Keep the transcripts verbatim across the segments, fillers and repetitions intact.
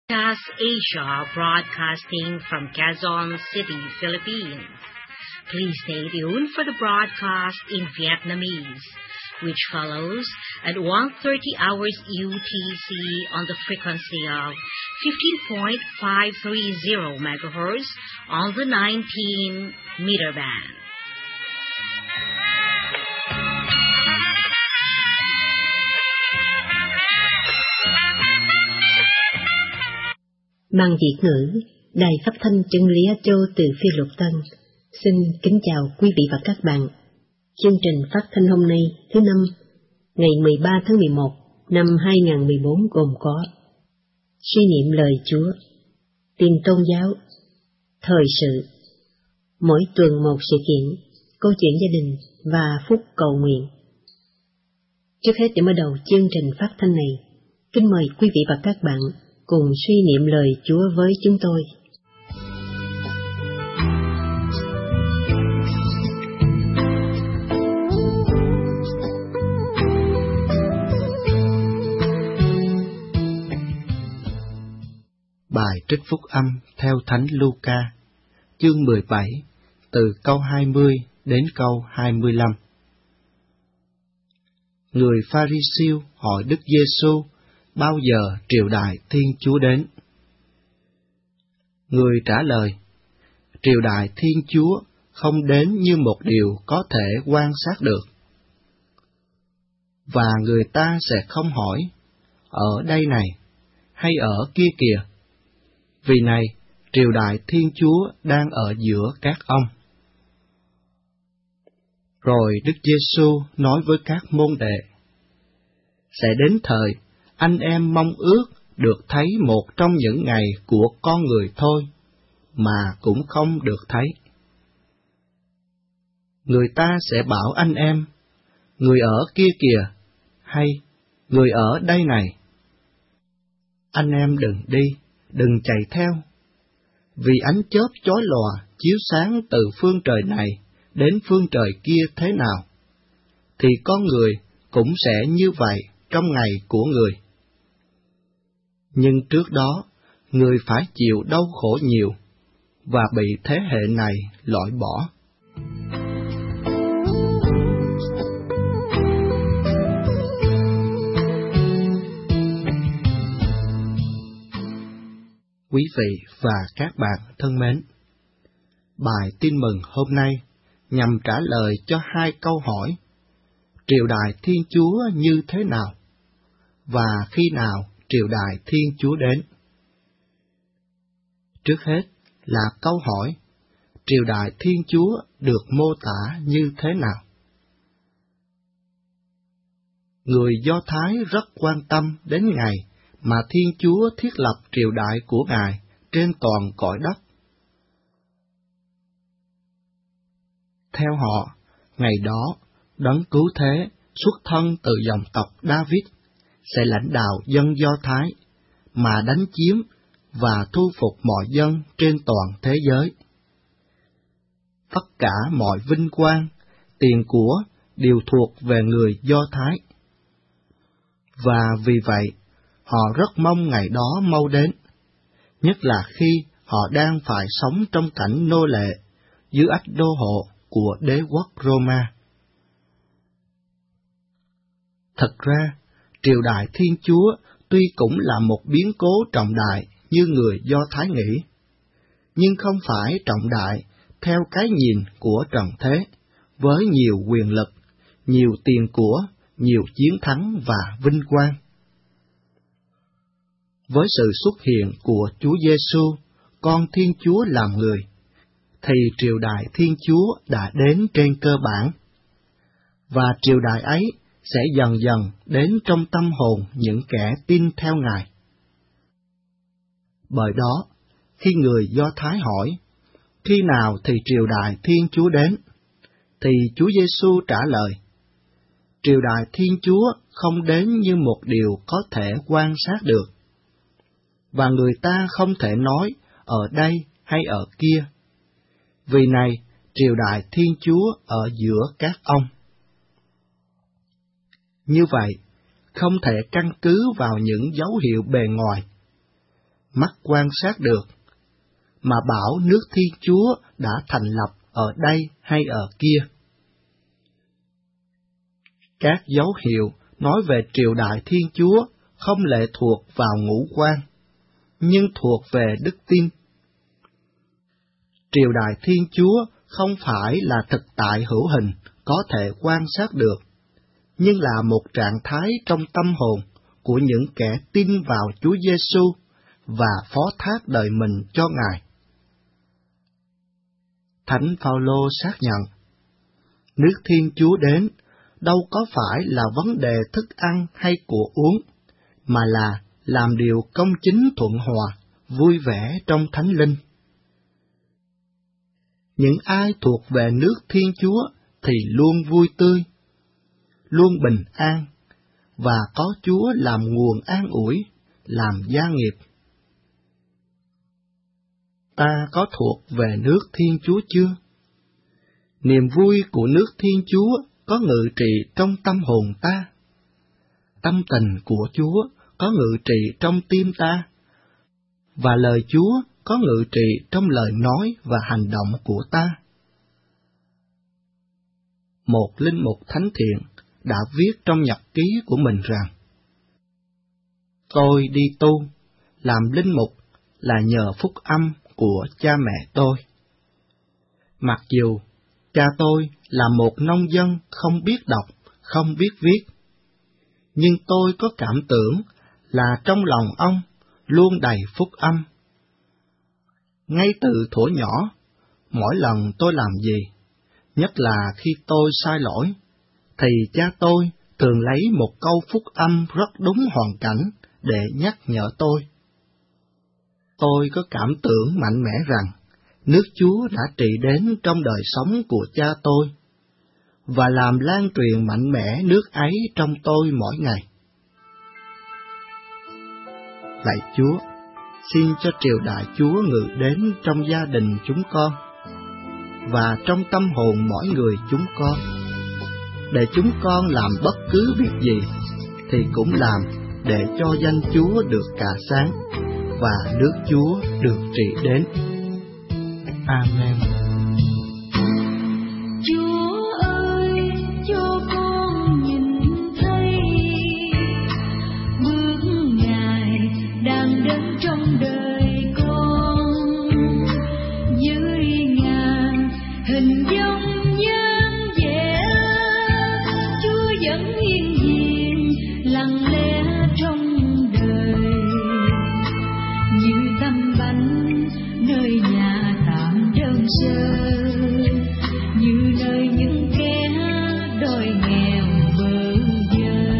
Podcast Asia, broadcasting from Quezon City, Philippines. Please stay tuned for the broadcast in Vietnamese, which follows at one thirty hours U T C on the frequency of fifteen point five three zero megahertz on the nineteen meter band. Ban Việt ngữ, Đài Phát thanh Chân lý Á Châu từ Phi Luật Tân, xin kính chào quý vị và các bạn. Chương trình phát thanh hôm nay thứ năm, ngày mười ba tháng mười một năm hai nghìn không trăm mười bốn gồm có suy niệm lời Chúa, tin tôn giáo, thời sự, mỗi tuần một sự kiện, câu chuyện gia đình và phút cầu nguyện. Trước hết để mở đầu chương trình phát thanh này, kính mời quý vị và các bạn cùng suy niệm lời Chúa với chúng tôi. Bài trích phúc âm theo Thánh Luca, chương mười bảy, từ câu hai mươi đến câu hai mươi lăm. Người Pha-ri-siêu hỏi Đức Giê-xu bao giờ triều đại Thiên Chúa đến. Người trả lời, triều đại Thiên Chúa không đến như một điều có thể quan sát được. Và người ta sẽ không hỏi, ở đây này, hay ở kia kìa, vì này, triều đại Thiên Chúa đang ở giữa các ông. Rồi Đức Giê-xu nói với các môn đệ, sẽ đến thời anh em mong ước được thấy một trong những ngày của con người thôi, mà cũng không được thấy. Người ta sẽ bảo anh em, người ở kia kìa, hay người ở đây này. Anh em đừng đi, đừng chạy theo, vì ánh chớp chói lòa chiếu sáng từ phương trời này đến phương trời kia thế nào, thì con người cũng sẽ như vậy trong ngày của người. Nhưng trước đó, người phải chịu đau khổ nhiều, và bị thế hệ này loại bỏ. Quý vị và các bạn thân mến, bài tin mừng hôm nay nhằm trả lời cho hai câu hỏi: triều đại Thiên Chúa như thế nào, và khi nào triều đại Thiên Chúa đến. Trước hết là câu hỏi, triều đại Thiên Chúa được mô tả như thế nào? Người Do Thái rất quan tâm đến ngày mà Thiên Chúa thiết lập triều đại của Ngài trên toàn cõi đất. Theo họ, ngày đó, Đấng Cứu Thế xuất thân từ dòng tộc David sẽ lãnh đạo dân Do Thái mà đánh chiếm và thu phục mọi dân trên toàn thế giới. Tất cả mọi vinh quang, tiền của đều thuộc về người Do Thái. Và vì vậy, họ rất mong ngày đó mau đến, nhất là khi họ đang phải sống trong cảnh nô lệ dưới ách đô hộ của đế quốc Roma. Thật ra, triều đại Thiên Chúa tuy cũng là một biến cố trọng đại như người Do Thái nghĩ, nhưng không phải trọng đại theo cái nhìn của trần thế, với nhiều quyền lực, nhiều tiền của, nhiều chiến thắng và vinh quang. Với sự xuất hiện của Chúa Giê-xu, con Thiên Chúa làm người, thì triều đại Thiên Chúa đã đến trên cơ bản, và triều đại ấy sẽ dần dần đến trong tâm hồn những kẻ tin theo Ngài. Bởi đó, khi người Do Thái hỏi, khi nào thì triều đại Thiên Chúa đến, thì Chúa Giê-xu trả lời, triều đại Thiên Chúa không đến như một điều có thể quan sát được, và người ta không thể nói ở đây hay ở kia, vì này triều đại Thiên Chúa ở giữa các ông. Như vậy, không thể căn cứ vào những dấu hiệu bề ngoài, mắt quan sát được, mà bảo nước Thiên Chúa đã thành lập ở đây hay ở kia. Các dấu hiệu nói về triều đại Thiên Chúa không lệ thuộc vào ngũ quan, nhưng thuộc về đức tin. Triều đại Thiên Chúa không phải là thực tại hữu hình có thể quan sát được, nhưng là một trạng thái trong tâm hồn của những kẻ tin vào Chúa Giêsu và phó thác đời mình cho Ngài. Thánh Phaolô xác nhận, nước Thiên Chúa đến đâu có phải là vấn đề thức ăn hay của uống, mà là làm điều công chính thuận hòa, vui vẻ trong Thánh Linh. Những ai thuộc về nước Thiên Chúa thì luôn vui tươi, luôn bình an, và có Chúa làm nguồn an ủi, làm gia nghiệp. Ta có thuộc về nước Thiên Chúa chưa? Niềm vui của nước Thiên Chúa có ngự trị trong tâm hồn ta. Tâm tình của Chúa có ngự trị trong tim ta, và lời Chúa có ngự trị trong lời nói và hành động của ta. Một linh mục thánh thiện đã viết trong nhật ký của mình rằng, tôi đi tu, làm linh mục là nhờ phúc âm của cha mẹ tôi. Mặc dù cha tôi là một nông dân không biết đọc, không biết viết, nhưng tôi có cảm tưởng là trong lòng ông luôn đầy phúc âm. Ngay từ thuở nhỏ, mỗi lần tôi làm gì, nhất là khi tôi sai lỗi, thì cha tôi thường lấy một câu phúc âm rất đúng hoàn cảnh để nhắc nhở tôi. Tôi có cảm tưởng mạnh mẽ rằng nước Chúa đã trị đến trong đời sống của cha tôi, và làm lan truyền mạnh mẽ nước ấy trong tôi mỗi ngày. Lạy Chúa, xin cho triều đại Chúa ngự đến trong gia đình chúng con, và trong tâm hồn mỗi người chúng con, để chúng con làm bất cứ việc gì, thì cũng làm để cho danh Chúa được cả sáng, và nước Chúa được trị đến. Amen. Chúa ơi, cho con nhìn thấy bước Ngài đang đến trong đời con, dưới ngàn hình dòng dáng vẻ, Chúa vẫn hiển hiện lặng lẽ trong đời, như tâm bánh nơi nhà tạm đơn sơ, như nơi những kẻ đói nghèo bơ vơ.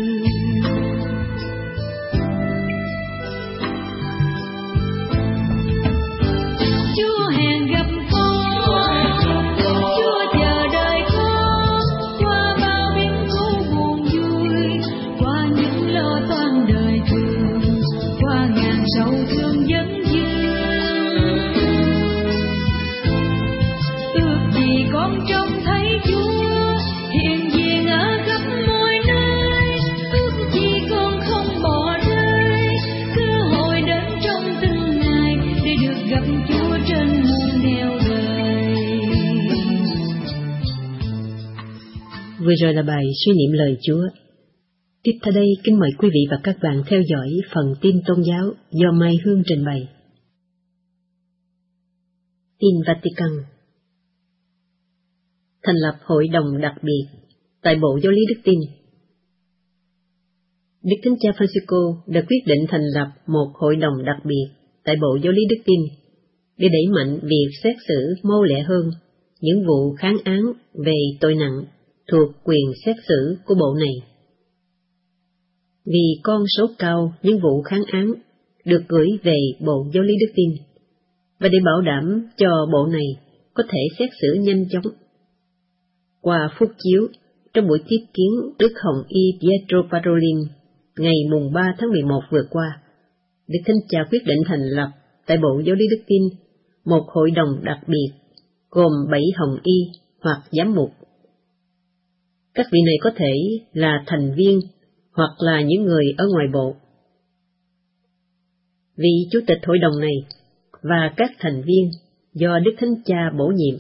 Chúa hẹn gặp con, Chúa chờ đợi con, qua bao biến cố buồn vui, qua những lo toan đời thường, qua ngàn sầu thương vấn vương. Ước gì con trông thấy Chúa hiện diện ở khắp mọi nơi, ước gì con không bỏ rơi cơ hội đến trong từng ngày để được gặp Chúa trên muôn nẻo đời. Vừa rồi là bài suy niệm lời Chúa. Tiếp theo đây, kính mời quý vị và các bạn theo dõi phần tin tôn giáo do Mai Hương trình bày. Tin Vatican. Thành lập hội đồng đặc biệt tại Bộ Giáo lý Đức Tin. Đức Thánh Cha Francisco đã quyết định thành lập một hội đồng đặc biệt tại Bộ Giáo lý Đức Tin để đẩy mạnh việc xét xử mau lẹ hơn những vụ kháng án về tội nặng thuộc quyền xét xử của bộ này. Vì con số cao những vụ kháng án được gửi về Bộ Giáo lý Đức Tin, và để bảo đảm cho bộ này có thể xét xử nhanh chóng. Qua phúc chiếu, trong buổi tiếp kiến Đức Hồng Y Pietro Parolin ngày mùng ba tháng mười một vừa qua, Đức Thánh Cha quyết định thành lập tại Bộ Giáo lý Đức Tin một hội đồng đặc biệt gồm bảy Hồng Y hoặc giám mục. Các vị này có thể là thành viên hoặc là những người ở ngoài bộ. vị chủ tịch hội đồng này và các thành viên do Đức Thánh Cha bổ nhiệm.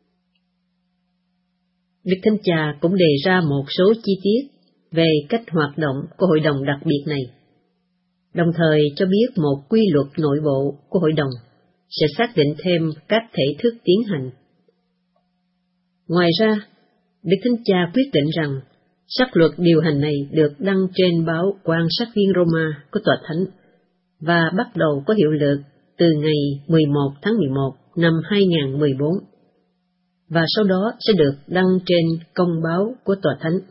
Đức Thánh Cha cũng đề ra một số chi tiết về cách hoạt động của hội đồng đặc biệt này, đồng thời cho biết một quy luật nội bộ của hội đồng sẽ xác định thêm các thể thức tiến hành. Ngoài ra, Đức Thánh Cha quyết định rằng sắc luật điều hành này được đăng trên báo Quan sát viên Roma của Tòa Thánh và bắt đầu có hiệu lực từ ngày mười một tháng mười một năm hai nghìn không trăm mười bốn, và sau đó sẽ được đăng trên công báo của Tòa Thánh.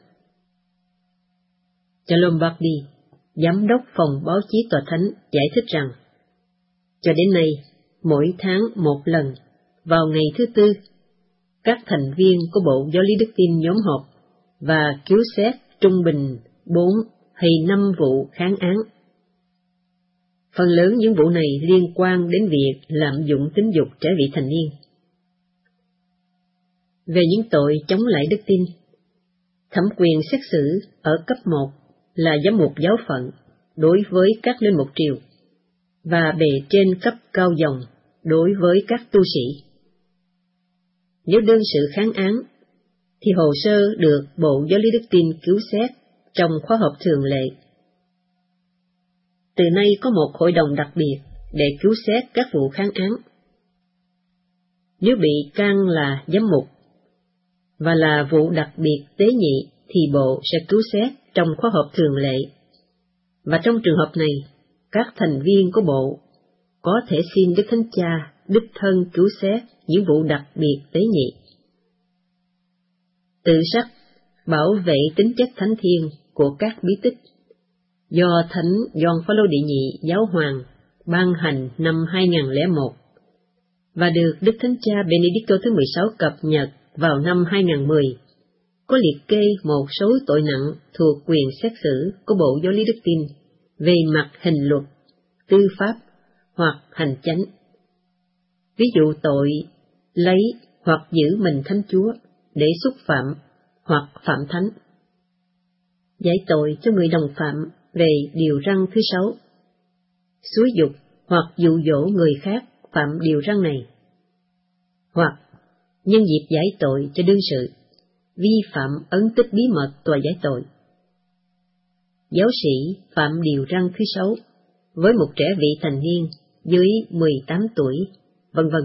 Cha Lombardi, Giám đốc phòng báo chí Tòa Thánh, giải thích rằng, cho đến nay, mỗi tháng một lần, vào ngày thứ Tư, các thành viên của Bộ Giáo lý Đức Tin nhóm họp và cứu xét trung bình bốn hay năm vụ kháng án. Phần lớn những vụ này liên quan đến việc lạm dụng tính dục trẻ vị thành niên. Về những tội chống lại đức tin, thẩm quyền xét xử ở cấp một là giám mục giáo phận đối với các linh mục triều, và bề trên cấp cao dòng đối với các tu sĩ. Nếu đơn sự kháng án, thì hồ sơ được Bộ Giáo lý Đức Tin cứu xét trong khóa họp thường lệ. Từ nay có một hội đồng đặc biệt để cứu xét các vụ kháng án. Nếu bị can là giám mục và là vụ đặc biệt tế nhị thì Bộ sẽ cứu xét trong khóa họp thường lệ, và trong trường hợp này, các thành viên của Bộ có thể xin Đức Thánh Cha đích thân cứu xét những vụ đặc biệt tế nhị. Tự sắc bảo vệ tính chất thánh thiêng của các bí tích do Thánh Gioan Phaolô đệ nhị giáo hoàng ban hành năm hai nghìn không trăm lẻ một và được Đức Thánh Cha Benedicto thứ mười sáu cập nhật vào năm hai nghìn không trăm mười, có liệt kê một số tội nặng thuộc quyền xét xử của Bộ Giáo lý Đức Tin về mặt hình luật, tư pháp hoặc hành chánh. Ví dụ tội lấy hoặc giữ mình Thánh Chúa để xúc phạm hoặc phạm thánh, giải tội cho người đồng phạm về điều răn thứ sáu, xúi giục hoặc dụ dỗ người khác phạm điều răn này, hoặc nhân dịp giải tội cho đương sự, vi phạm ấn tích bí mật tòa giải tội. Giáo sĩ phạm điều răn thứ sáu với một trẻ vị thành niên dưới mười tám tuổi, vân vân.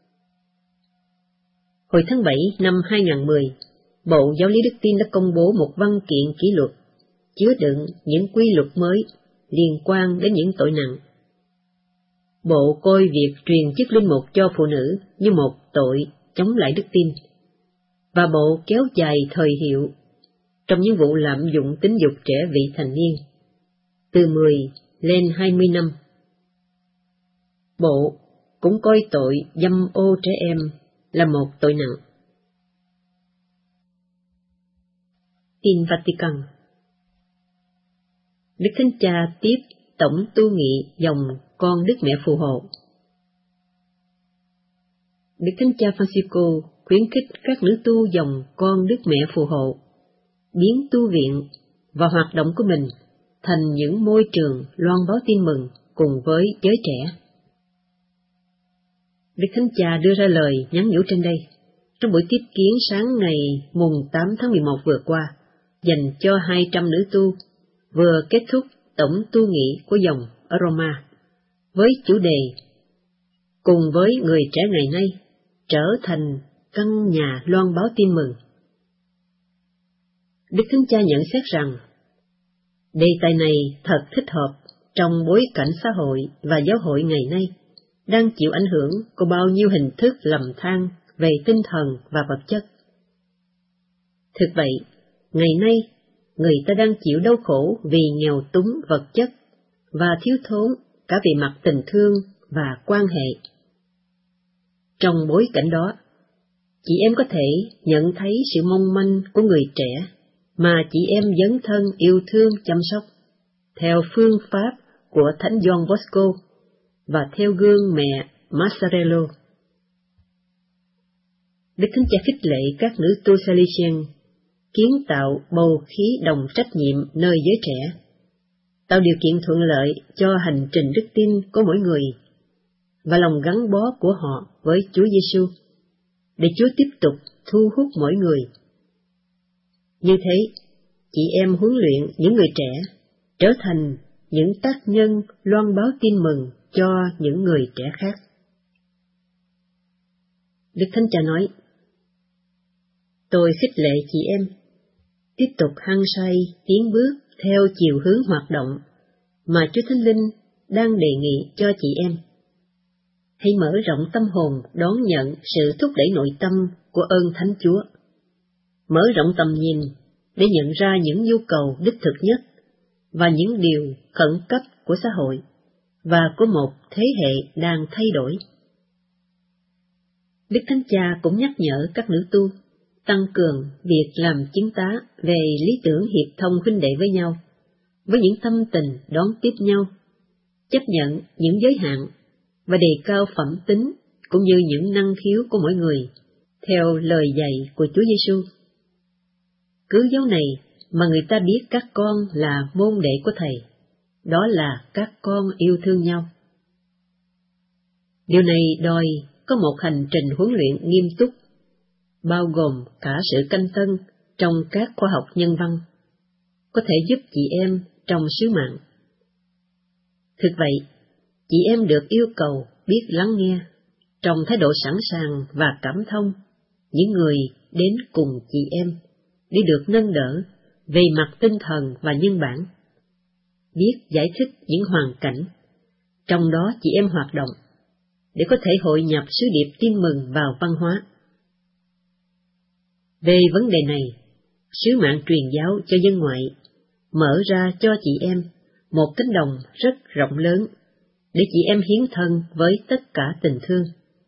Hồi tháng bảy năm hai nghìn không trăm mười, Bộ Giáo lý Đức Tin đã công bố một văn kiện kỷ luật chứa đựng những quy luật mới liên quan đến những tội nặng. Bộ coi việc truyền chức linh mục cho phụ nữ như một tội chống lại đức tin, và Bộ kéo dài thời hiệu trong những vụ lạm dụng tính dục trẻ vị thành niên, từ mười lên hai mươi năm. Bộ cũng coi tội dâm ô trẻ em là một tội nặng. Tin Vatican. Đức Thánh Cha tiếp tổng tu nghị dòng con Đức Mẹ Phù Hộ. Đức Thánh Cha Francisco khuyến khích các nữ tu dòng con Đức Mẹ Phù Hộ biến tu viện và hoạt động của mình thành những môi trường loan báo tin mừng cùng với giới trẻ. Đức Thánh Cha đưa ra lời nhắn nhủ trên đây trong buổi tiếp kiến sáng ngày mùng tám tháng mười một vừa qua, dành cho hai trăm nữ tu vừa kết thúc tổng tu nghị của dòng ở Roma, với chủ đề cùng với người trẻ ngày nay trở thành căn nhà loan báo tin mừng. Đức Thánh Cha nhận xét rằng đề tài này thật thích hợp trong bối cảnh xã hội và giáo hội ngày nay đang chịu ảnh hưởng của bao nhiêu hình thức lầm than về tinh thần và vật chất. Thực vậy, ngày nay, người ta đang chịu đau khổ vì nghèo túng vật chất và thiếu thốn cả về mặt tình thương và quan hệ. Trong bối cảnh đó, chị em có thể nhận thấy sự mong manh của người trẻ mà chị em dấn thân yêu thương chăm sóc, theo phương pháp của Thánh Gioan Bosco và theo gương mẹ Mazzarello. Đức Thánh Cha khích lệ các nữ tu Salesian kiến tạo bầu khí đồng trách nhiệm nơi giới trẻ, tạo điều kiện thuận lợi cho hành trình đức tin của mỗi người và lòng gắn bó của họ với Chúa Giêsu, để Chúa tiếp tục thu hút mỗi người. Như thế, chị em huấn luyện những người trẻ trở thành những tác nhân loan báo tin mừng cho những người trẻ khác. Đức Thánh Cha nói: Tôi khích lệ chị em tiếp tục hăng say tiến bước theo chiều hướng hoạt động mà Chúa Thánh Linh đang đề nghị cho chị em. Hãy mở rộng tâm hồn đón nhận sự thúc đẩy nội tâm của ơn Thánh Chúa. Mở rộng tầm nhìn để nhận ra những nhu cầu đích thực nhất và những điều khẩn cấp của xã hội và của một thế hệ đang thay đổi. Đức Thánh Cha cũng nhắc nhở các nữ tu tăng cường việc làm chứng tá về lý tưởng hiệp thông huynh đệ với nhau, với những tâm tình đón tiếp nhau, chấp nhận những giới hạn và đề cao phẩm tính cũng như những năng khiếu của mỗi người, theo lời dạy của Chúa Giêsu. Cứ dấu này mà người ta biết các con là môn đệ của Thầy, đó là các con yêu thương nhau. Điều này đòi có một hành trình huấn luyện nghiêm túc, bao gồm cả sự canh tân trong các khoa học nhân văn, có thể giúp chị em trong sứ mạng. Thực vậy, chị em được yêu cầu biết lắng nghe, trong thái độ sẵn sàng và cảm thông, những người đến cùng chị em, để được nâng đỡ về mặt tinh thần và nhân bản, biết giải thích những hoàn cảnh, trong đó chị em hoạt động, để có thể hội nhập sứ điệp tin mừng vào văn hóa. Về vấn đề này, sứ mạng truyền giáo cho dân ngoại mở ra cho chị em một cánh đồng rất rộng lớn, để chị em hiến thân với tất cả tình thương.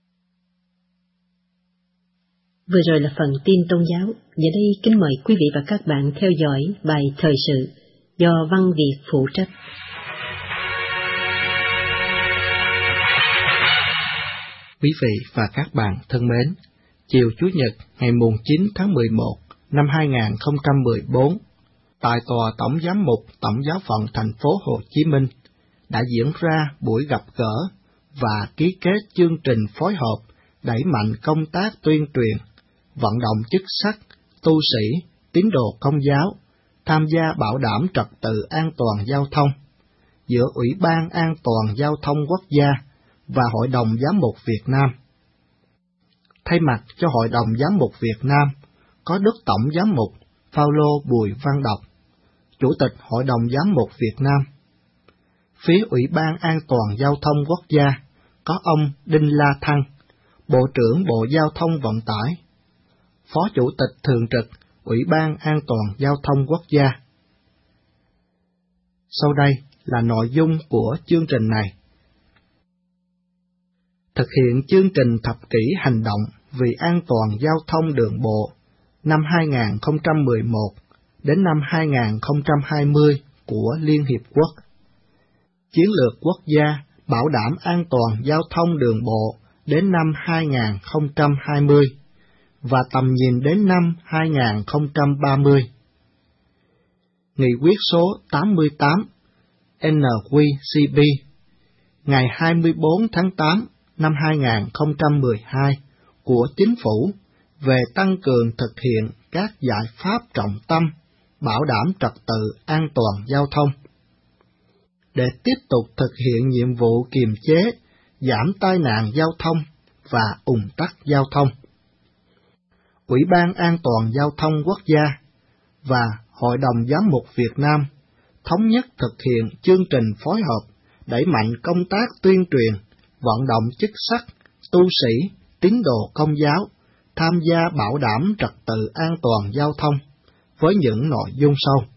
Vừa rồi là phần tin tôn giáo. Giờ đây kính mời quý vị và các bạn theo dõi bài thời sự do Văn Việt phụ trách. Quý vị và các bạn thân mến, chiều Chủ nhật ngày chín tháng mười một năm hai nghìn không trăm mười bốn, tại Tòa Tổng Giám mục Tổng giáo phận thành phố Hồ Chí Minh đã diễn ra buổi gặp gỡ và ký kết chương trình phối hợp đẩy mạnh công tác tuyên truyền, vận động chức sắc, tu sĩ, tín đồ Công giáo tham gia bảo đảm trật tự an toàn giao thông giữa Ủy ban An toàn Giao thông Quốc gia và Hội đồng Giám mục Việt Nam. Thay mặt cho Hội đồng Giám mục Việt Nam có Đức Tổng Giám mục Phaolô Bùi Văn Đọc, Chủ tịch Hội đồng Giám mục Việt Nam. Phía Ủy ban An toàn Giao thông Quốc gia có ông Đinh La Thăng, Bộ trưởng Bộ Giao thông Vận tải, Phó Chủ tịch Thường trực Ủy ban An toàn Giao thông Quốc gia. Sau đây là nội dung của chương trình này. Thực hiện chương trình thập kỷ hành động vì an toàn giao thông đường bộ năm hai nghìn không trăm mười một đến năm hai nghìn không trăm hai mươi của Liên Hiệp Quốc. Chiến lược quốc gia bảo đảm an toàn giao thông đường bộ đến năm hai nghìn không trăm hai mươi và tầm nhìn đến năm hai nghìn không trăm ba mươi. Nghị quyết số tám mươi tám N Q C B ngày hai mươi bốn tháng tám năm hai nghìn không trăm mười hai của Chính phủ về tăng cường thực hiện các giải pháp trọng tâm bảo đảm trật tự an toàn giao thông. Để tiếp tục thực hiện nhiệm vụ kiềm chế, giảm tai nạn giao thông và ùn tắc giao thông, Ủy ban An toàn Giao thông Quốc gia và Hội đồng Giám mục Việt Nam thống nhất thực hiện chương trình phối hợp đẩy mạnh công tác tuyên truyền, vận động chức sắc, tu sĩ, tín đồ Công giáo tham gia bảo đảm trật tự an toàn giao thông với những nội dung sau.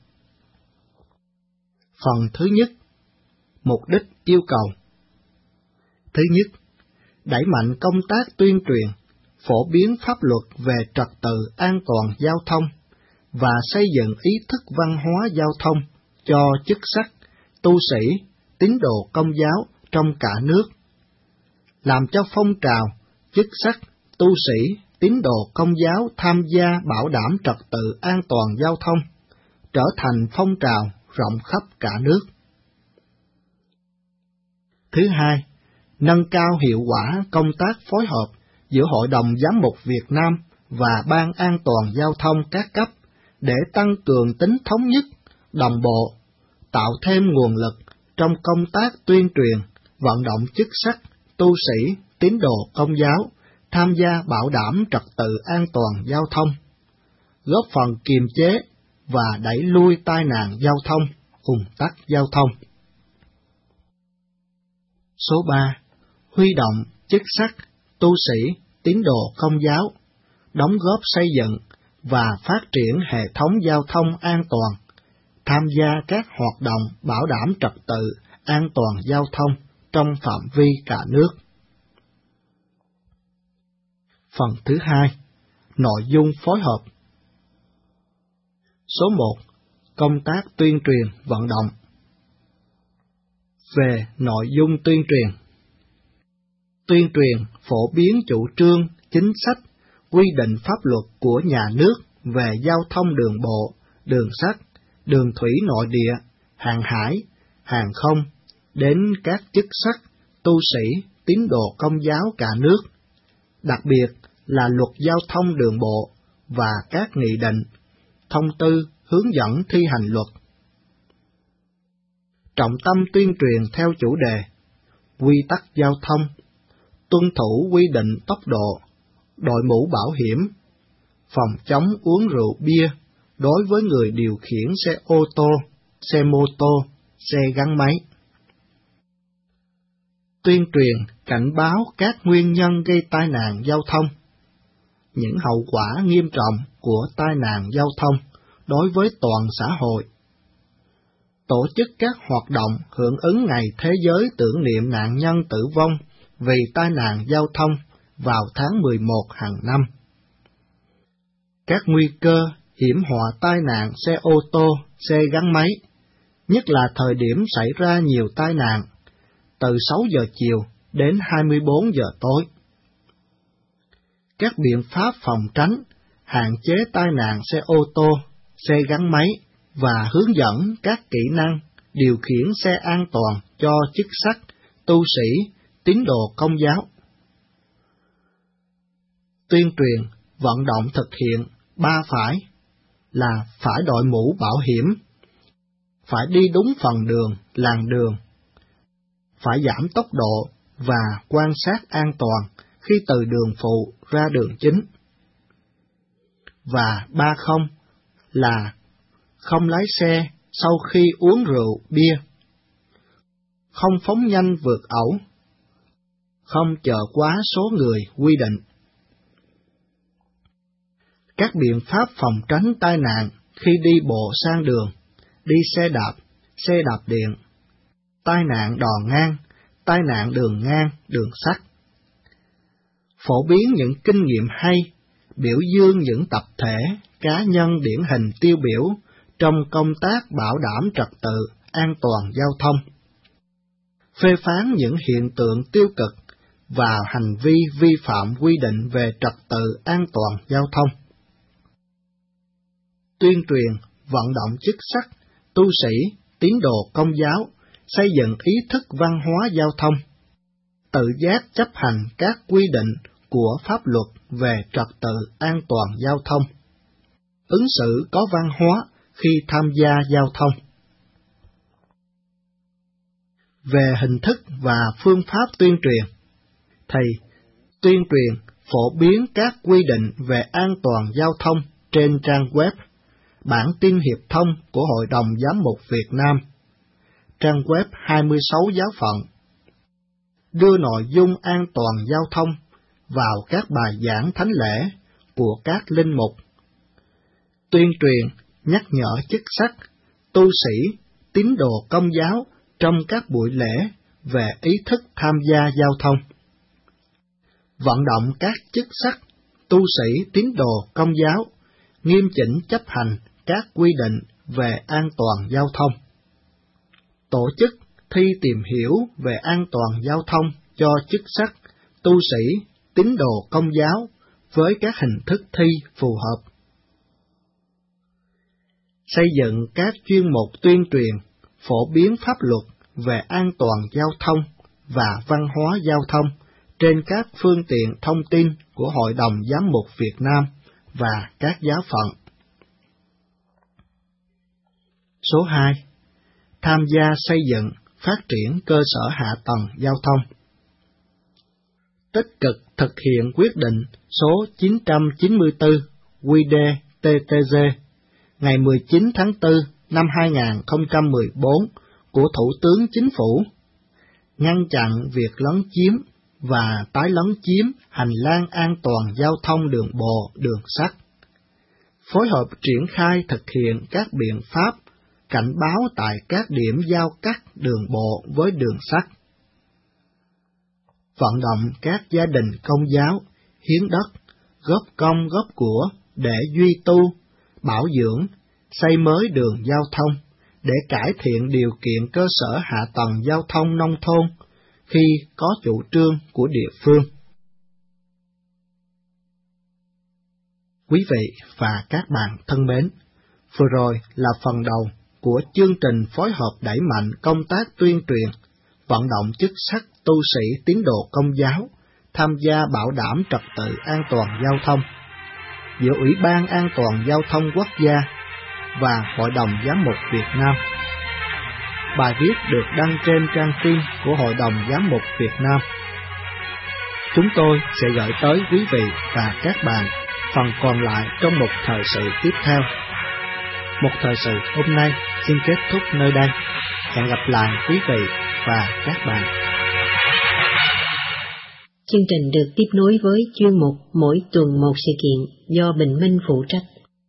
Phần thứ nhất, mục đích yêu cầu. Thứ nhất, đẩy mạnh công tác tuyên truyền, phổ biến pháp luật về trật tự an toàn giao thông và xây dựng ý thức văn hóa giao thông cho chức sắc, tu sĩ, tín đồ Công giáo trong cả nước, làm cho phong trào chức sắc, tu sĩ, tín đồ Công giáo tham gia bảo đảm trật tự an toàn giao thông trở thành phong trào rộng khắp cả nước. Thứ hai, nâng cao hiệu quả công tác phối hợp giữa Hội đồng Giám mục Việt Nam và Ban An toàn Giao thông các cấp để tăng cường tính thống nhất, đồng bộ, tạo thêm nguồn lực trong công tác tuyên truyền, vận động chức sắc, tu sĩ, tín đồ Công giáo tham gia bảo đảm trật tự an toàn giao thông, góp phần kiềm chế và đẩy lui tai nạn giao thông, ùn tắc giao thông. Số ba. Huy động chức sắc, tu sĩ, tín đồ Công giáo, đóng góp xây dựng và phát triển hệ thống giao thông an toàn, tham gia các hoạt động bảo đảm trật tự an toàn giao thông trong phạm vi cả nước. Phần thứ hai. Nội dung phối hợp. Số một. Công tác tuyên truyền vận động. Về nội dung tuyên truyền. Tuyên truyền phổ biến chủ trương, chính sách, quy định pháp luật của nhà nước về giao thông đường bộ, đường sắt, đường thủy nội địa, hàng hải, hàng không, đến các chức sắc, tu sĩ, tín đồ Công giáo cả nước, đặc biệt là luật giao thông đường bộ và các nghị định, thông tư, hướng dẫn thi hành luật. Trọng tâm tuyên truyền theo chủ đề: quy tắc giao thông, tuân thủ quy định tốc độ, đội mũ bảo hiểm, phòng chống uống rượu bia đối với người điều khiển xe ô tô, xe mô tô, xe gắn máy. Tuyên truyền cảnh báo các nguyên nhân gây tai nạn giao thông, những hậu quả nghiêm trọng của tai nạn giao thông đối với toàn xã hội. Tổ chức các hoạt động hưởng ứng Ngày Thế giới tưởng niệm nạn nhân tử vong vì tai nạn giao thông vào tháng mười một hàng năm. Các nguy cơ hiểm họa tai nạn xe ô tô, xe gắn máy, nhất là thời điểm xảy ra nhiều tai nạn, từ sáu giờ chiều đến hai mươi bốn giờ tối. Các biện pháp phòng tránh, hạn chế tai nạn xe ô tô, xe gắn máy và hướng dẫn các kỹ năng điều khiển xe an toàn cho chức sắc, tu sĩ, tín đồ Công giáo. Tuyên truyền, vận động thực hiện ba phải là phải đội mũ bảo hiểm, phải đi đúng phần đường, làn đường, phải giảm tốc độ và quan sát an toàn khi từ đường phụ ra đường chính. Và ba không là không lái xe sau khi uống rượu bia, không phóng nhanh vượt ẩu, không chở quá số người quy định. Các biện pháp phòng tránh tai nạn khi đi bộ sang đường, đi xe đạp, xe đạp điện, tai nạn đò ngang, tai nạn đường ngang, đường sắt. Phổ biến những kinh nghiệm hay, biểu dương những tập thể, cá nhân điển hình tiêu biểu trong công tác bảo đảm trật tự an toàn giao thông. Phê phán những hiện tượng tiêu cực và hành vi vi phạm quy định về trật tự an toàn giao thông. Tuyên truyền, vận động chức sắc, tu sĩ, tín đồ Công giáo, xây dựng ý thức văn hóa giao thông, tự giác chấp hành các quy định của pháp luật về trật tự an toàn giao thông, ứng xử có văn hóa khi tham gia giao thông. Về hình thức và phương pháp tuyên truyền, thì tuyên truyền phổ biến các quy định về an toàn giao thông trên trang web, bản tin hiệp thông của Hội đồng Giám mục Việt Nam, trang web hai mươi sáu giáo phận, đưa nội dung an toàn giao thông vào các bài giảng thánh lễ của các linh mục, tuyên truyền nhắc nhở chức sắc, tu sĩ, tín đồ Công giáo trong các buổi lễ về ý thức tham gia giao thông, vận động các chức sắc, tu sĩ, tín đồ Công giáo nghiêm chỉnh chấp hành các quy định về an toàn giao thông, tổ chức thi tìm hiểu về an toàn giao thông cho chức sắc, tu sĩ, tín đồ Công giáo với các hình thức thi phù hợp. Xây dựng các chuyên mục tuyên truyền, phổ biến pháp luật về an toàn giao thông và văn hóa giao thông trên các phương tiện thông tin của Hội đồng Giám mục Việt Nam và các giáo phận. Số hai. Tham gia xây dựng, phát triển cơ sở hạ tầng giao thông. Tích cực thực hiện quyết định số chín trăm chín mươi tư quy đê T T G ngày mười chín tháng tư năm hai nghìn không trăm mười bốn của Thủ tướng Chính phủ, ngăn chặn việc lấn chiếm và tái lấn chiếm hành lang an toàn giao thông đường bộ, đường sắt, phối hợp triển khai thực hiện các biện pháp cảnh báo tại các điểm giao cắt đường bộ với đường sắt, vận động các gia đình Công giáo hiến đất, góp công góp của để duy tu, bảo dưỡng, xây mới đường giao thông để cải thiện điều kiện cơ sở hạ tầng giao thông nông thôn khi có chủ trương của địa phương. Quý vị và các bạn thân mến, vừa rồi là phần đầu của chương trình phối hợp đẩy mạnh công tác tuyên truyền, vận động chức sắc tu sĩ tín đồ Công giáo tham gia bảo đảm trật tự an toàn giao thông giữa Ủy ban An toàn Giao thông Quốc gia và Hội đồng Giám mục Việt Nam. Bài viết được đăng trên trang tin của Hội đồng Giám mục Việt Nam. Chúng tôi sẽ gửi tới quý vị và các bạn phần còn lại trong một thời sự tiếp theo. Một thời sự hôm nay xin kết thúc nơi đây. Hẹn gặp lại quý vị và các bạn. Chương trình được tiếp nối với chuyên mục Mỗi tuần một sự kiện do Bình Minh phụ trách.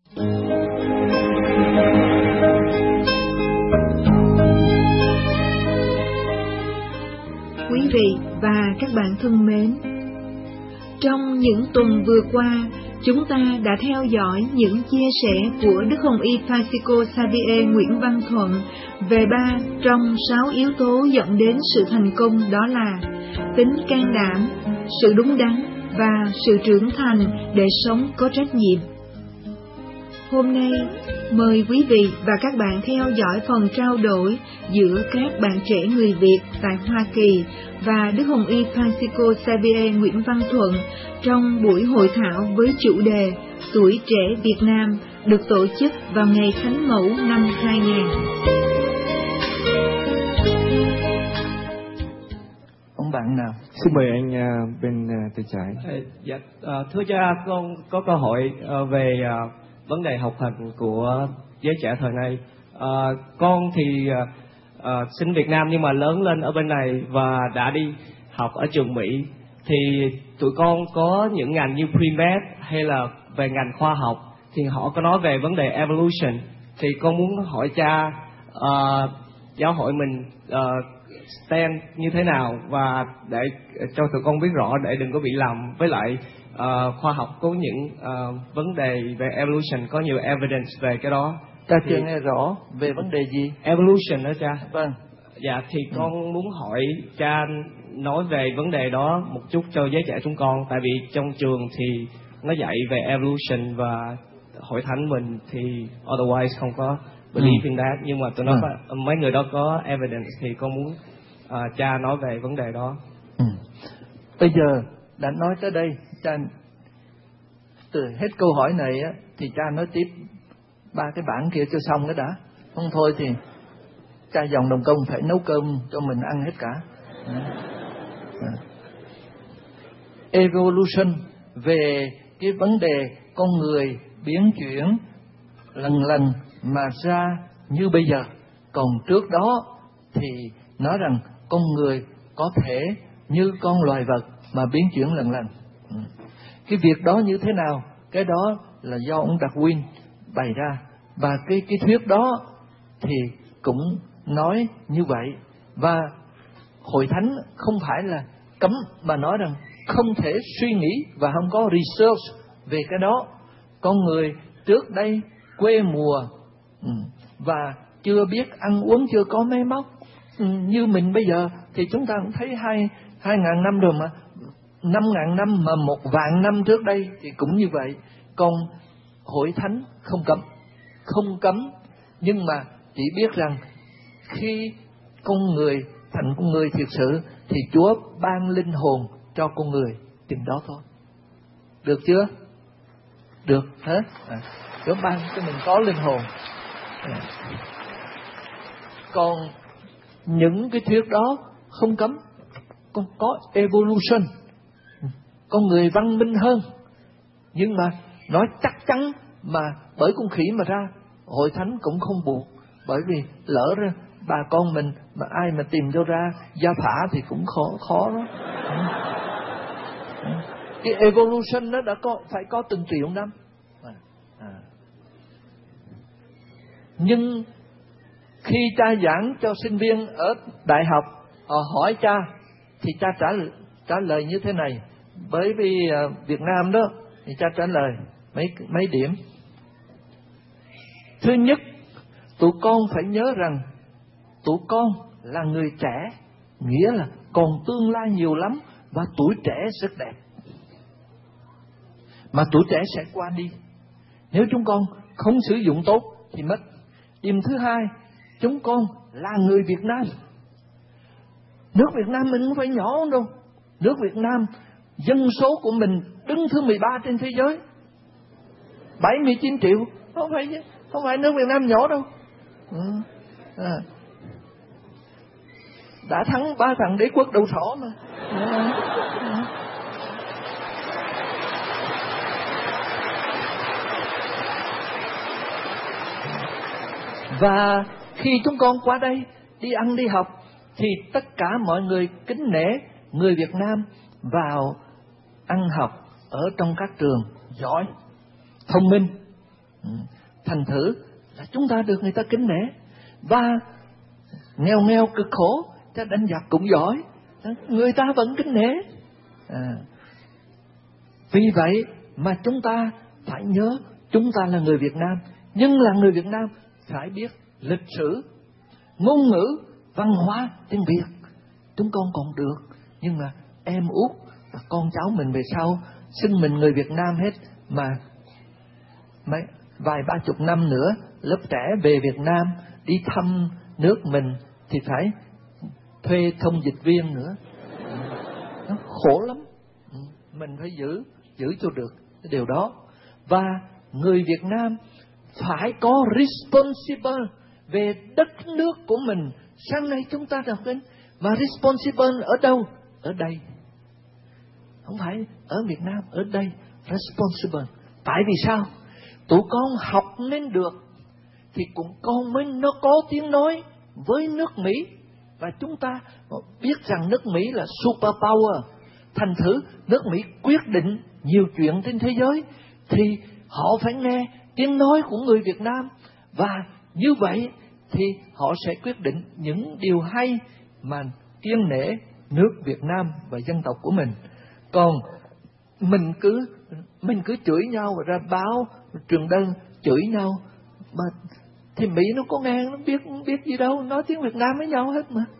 Quý vị và các bạn thân mến, trong những tuần vừa qua, chúng ta đã theo dõi những chia sẻ của Đức Hồng Y Francisco Xavier Nguyễn Văn Thuận về ba trong sáu yếu tố dẫn đến sự thành công, đó là tính can đảm, sự đúng đắn và sự trưởng thành để sống có trách nhiệm. Hôm nay, mời quý vị và các bạn theo dõi phần trao đổi giữa các bạn trẻ người Việt tại Hoa Kỳ và Đức Hồng Y Francisco Xavier Nguyễn Văn Thuận trong buổi hội thảo với chủ đề Tuổi trẻ Việt Nam được tổ chức vào ngày Thánh Mẫu năm hai nghìn. Ông bạn nào? Xin mời anh uh, bên uh, tay trái. À, dạ, uh, thưa cha, con có câu hỏi uh, về uh, vấn đề học hành của giới trẻ thời nay. Uh, con thì uh, uh, sinh Việt Nam nhưng mà lớn lên ở bên này và đã đi học ở trường Mỹ. Thì tụi con có những ngành như pre-med hay là về ngành khoa học thì họ có nói về vấn đề evolution. Thì con muốn hỏi cha uh, giáo hội mình uh, stand như thế nào và để cho tụi con biết rõ để đừng có bị lầm. Với lại uh, khoa học có những uh, vấn đề về evolution, có nhiều evidence về cái đó. Cha chưa nghe rõ về vấn đề gì? Evolution đó cha. Vâng. Dạ thì ừ. con muốn hỏi cha nói về vấn đề đó một chút cho giới trẻ chúng con. Tại vì trong trường thì nó dạy về evolution và hội thánh mình thì otherwise không có believe ừ. in that. Nhưng mà tụi nó ừ. có, mấy người đó có evidence thì con muốn uh, cha nói về vấn đề đó. Ừ. Bây giờ đã nói tới đây, cha từ hết câu hỏi này á, thì cha nói tiếp ba cái bản kia cho xong cái đã. Không thôi thì cha dòng đồng công phải nấu cơm cho mình ăn hết cả. À. Evolution về cái vấn đề con người biến chuyển lần lần mà ra như bây giờ. Còn trước đó thì nói rằng con người có thể như con loài vật mà biến chuyển lần lần. Cái việc đó như thế nào? Cái đó là do ông Darwin bày ra. Và cái, cái thuyết đó thì cũng nói như vậy. Và Hội Thánh không phải là cấm mà nói rằng không thể suy nghĩ và không có research về cái đó. Con người trước đây quê mùa và chưa biết ăn uống, chưa có máy móc như mình bây giờ thì chúng ta cũng thấy hai hai ngàn năm rồi mà, năm ngàn năm mà một vạn năm trước đây thì cũng như vậy. Còn Hội Thánh không cấm, không cấm, nhưng mà chỉ biết rằng khi con người thành con người thiệt sự thì Chúa ban linh hồn cho con người chừng đó thôi. Được chưa? Được hết. À, Chúa ban cho mình có linh hồn. À. Còn những cái thuyết đó không cấm. Còn có evolution, con người văn minh hơn. Nhưng mà nói chắc chắn mà bởi con khỉ mà ra, hội thánh cũng không buộc. Bởi vì lỡ ra bà con mình mà ai mà tìm cho ra gia phả thì cũng khó khó đó. Cái evolution nó đã có phải có từng triệu năm. À, à. Nhưng khi cha giảng cho sinh viên ở đại học, họ hỏi cha thì cha trả trả lời như thế này. Bởi vì uh, Việt Nam đó thì cha trả lời mấy mấy điểm. Thứ nhất, tụi con phải nhớ rằng tụi con là người trẻ, nghĩa là còn tương lai nhiều lắm, và tuổi trẻ rất đẹp. Mà tuổi trẻ sẽ qua đi. Nếu chúng con không sử dụng tốt thì mất. Điểm thứ hai, chúng con là người Việt Nam. Nước Việt Nam mình không phải nhỏ đâu. Nước Việt Nam dân số của mình đứng thứ mười ba trên thế giới, bảy mươi chín triệu. Không phải không phải nước Việt Nam nhỏ đâu. Ừ. À. Đã thắng ba thằng đế quốc đầu sỏ mà. À. À. Và khi chúng con qua đây đi ăn đi học thì tất cả mọi người kính nể người Việt Nam vào ăn học ở trong các trường giỏi, thông minh. Thành thử là chúng ta được người ta kính nể. Và nghèo nghèo cực khổ, cha đánh giặc cũng giỏi, người ta vẫn kính nể. À. Vì vậy mà chúng ta phải nhớ chúng ta là người Việt Nam. Nhưng là người Việt Nam phải biết lịch sử, ngôn ngữ, văn hóa tiếng Việt. Chúng con còn được. Nhưng mà em út và con cháu mình về sau xưng mình người Việt Nam hết. Mà mấy, vài ba chục năm nữa lớp trẻ về Việt Nam đi thăm nước mình thì phải thuê thông dịch viên nữa. Nó khổ lắm. Mình phải giữ giữ cho được cái điều đó. Và người Việt Nam phải có responsible về đất nước của mình. Sáng nay chúng ta đọc đến mà responsible ở đâu? Ở đây. Không phải ở Việt Nam, ở đây responsible. Tại vì sao? Tụi con học nên được thì cũng con mới nó có tiếng nói với nước Mỹ. Và chúng ta biết rằng nước Mỹ là super power. Thành thử nước Mỹ quyết định nhiều chuyện trên thế giới thì họ phải nghe tiếng nói của người Việt Nam. Và như vậy thì họ sẽ quyết định những điều hay mà kiêng nể nước Việt Nam và dân tộc của mình. Còn mình cứ mình cứ chửi nhau và ra báo truyền đơn chửi nhau mà thì Mỹ nó có nghe, nó biết biết gì đâu, nói tiếng Việt Nam với nhau hết mà.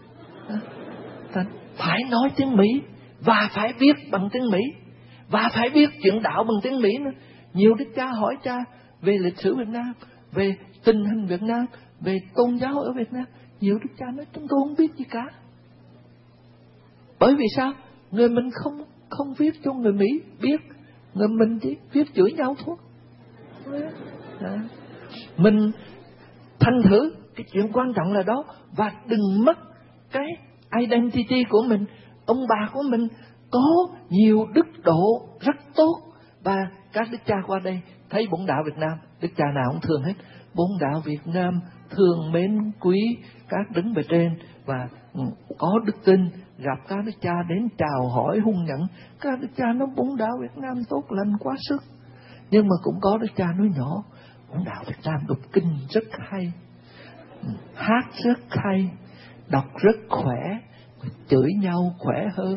Phải nói tiếng Mỹ và phải viết bằng tiếng Mỹ và phải viết chuyện đạo bằng tiếng Mỹ nữa. Nhiều đức cha hỏi cha về lịch sử Việt Nam, về tình hình Việt Nam, về tôn giáo ở Việt Nam. Nhiều đức cha nói chúng tôi không biết gì cả. Bởi vì sao? Người mình không không viết cho người Mỹ biết, người mình chỉ viết chửi nhau thôi. Đó. Mình thành thử cái chuyện quan trọng là đó. Và đừng mất cái identity của mình. Ông bà của mình có nhiều đức độ rất tốt. Và các đức cha qua đây thấy bổn đạo Việt Nam, đức cha nào cũng thương hết. Bổn đạo Việt Nam thương mến quý các đứng bề trên và có đức tin. Gặp các đức cha đến chào hỏi hung nhẫn, các đức cha nói bổn đạo Việt Nam tốt lành quá sức. Nhưng mà cũng có đức cha nói nhỏ, bổn đạo Việt Nam đọc kinh rất hay, hát rất hay, đọc rất khỏe, chửi nhau khỏe hơn.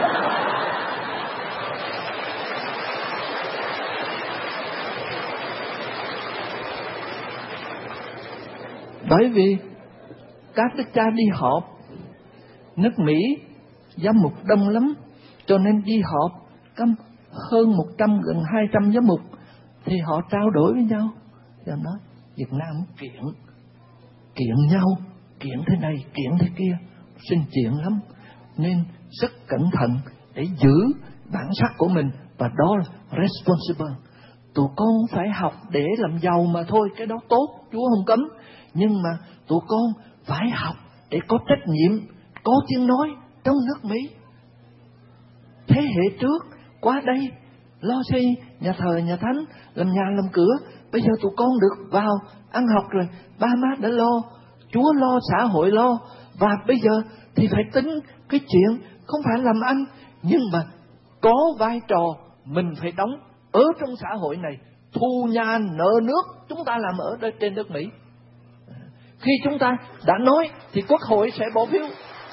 Bởi vì các đức cha đi họp, nước Mỹ giám mục đông lắm, cho nên đi họp căm hơn một trăm gần hai trăm giám mục thì họ trao đổi với nhau. Thì nói Việt Nam kiện kiện nhau, kiện thế này, kiện thế kia, sinh chuyện lắm. Nên rất cẩn thận để giữ bản sắc của mình, và đó là responsible. Tụi con phải học để làm giàu mà thôi, cái đó tốt, Chúa không cấm. Nhưng mà tụi con phải học để có trách nhiệm, có tiếng nói trong nước Mỹ. Thế hệ trước qua đây lo xây nhà thờ, nhà thánh, làm nhà làm cửa. Bây giờ tụi con được vào ăn học rồi, ba má đã lo, Chúa lo, xã hội lo. Và bây giờ thì phải tính cái chuyện không phải làm ăn, nhưng mà có vai trò mình phải đóng ở trong xã hội này. Thu nhà nợ nước chúng ta làm ở đây trên đất Mỹ. Khi chúng ta đã nói thì Quốc hội sẽ bỏ phiếu.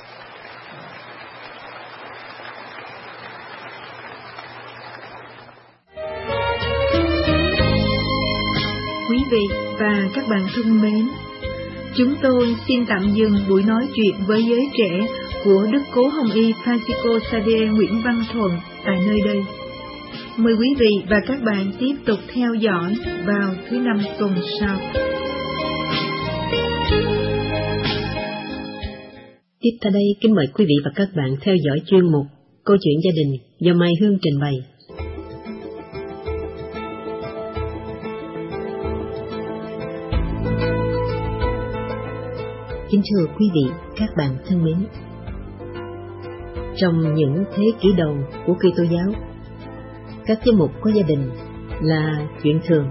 Quý vị và các bạn thân mến, chúng tôi xin tạm dừng buổi nói chuyện với giới trẻ của Đức Cố Hồng Y Francisco Xavier Nguyễn Văn Thuận tại nơi đây. Mời quý vị và các bạn tiếp tục theo dõi vào thứ năm tuần sau. Tiếp theo đây, kính mời quý vị và các bạn theo dõi chuyên mục Câu chuyện gia đình do Mai Hương trình bày. Kính thưa quý vị, các bạn thân mến, trong những thế kỷ đầu của Kitô giáo, các tiết mục có gia đình là chuyện thường.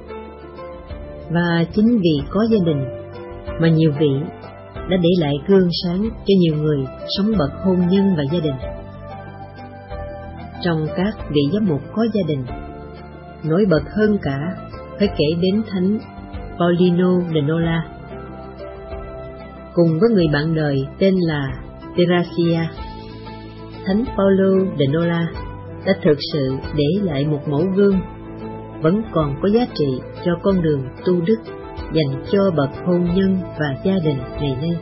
Và chính vì có gia đình mà nhiều vị đã để lại gương sáng cho nhiều người sống bậc hôn nhân và gia đình. Trong các vị giám mục có gia đình, nổi bật hơn cả phải kể đến Thánh Paulino de Nola, cùng với người bạn đời tên là Teresia. Thánh Paulo de Nola đã thực sự để lại một mẫu gương vẫn còn có giá trị cho con đường tu đức dành cho bậc hôn nhân và gia đình ngày nay.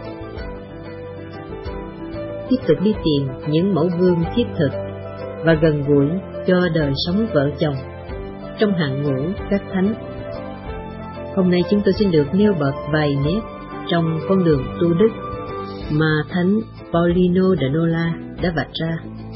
Tiếp tục đi tìm những mẫu gương thiết thực và gần gũi cho đời sống vợ chồng trong hàng ngũ các thánh. Hôm nay chúng tôi xin được nêu bật vài nét trong con đường tu đức mà Thánh Paulino de Nola đã vạch ra.